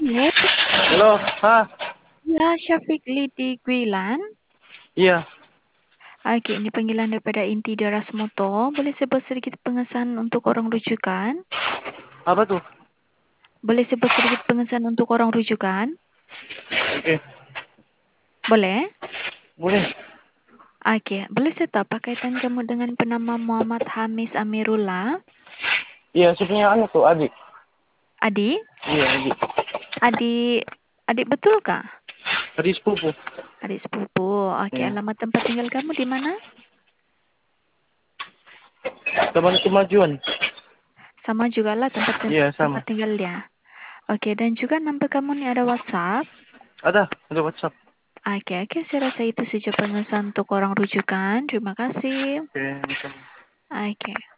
Halo, Halo, ya Syafiqli di Guilan. iya, Oke, ini panggilan daripada inti Darasmoto. Boleh sebut sedikit pengesan untuk orang rujukan? apa tuh? Boleh sebut sedikit pengesan untuk orang rujukan? Oke, Boleh? boleh. Oke, boleh saya tahu apa kaitan kamu dengan penama Muhammad Hamis Amirullah? Iya, sebenarnya anak tuh, adik. Adik? Iya, adik. Adik, adik betul kah? Adik sepupu. Adik sepupu. Oke, Iya. alamat tempat tinggal kamu di mana? Teman kemajuan. Sama juga lah tempat Iya, tempat sama. tinggal dia. Oke, dan juga nomor kamu nih ada WhatsApp. Ada WhatsApp. Oke, saya rasa itu saja pengesan untuk orang rujukan. Terima kasih. Oke, sama. Oke.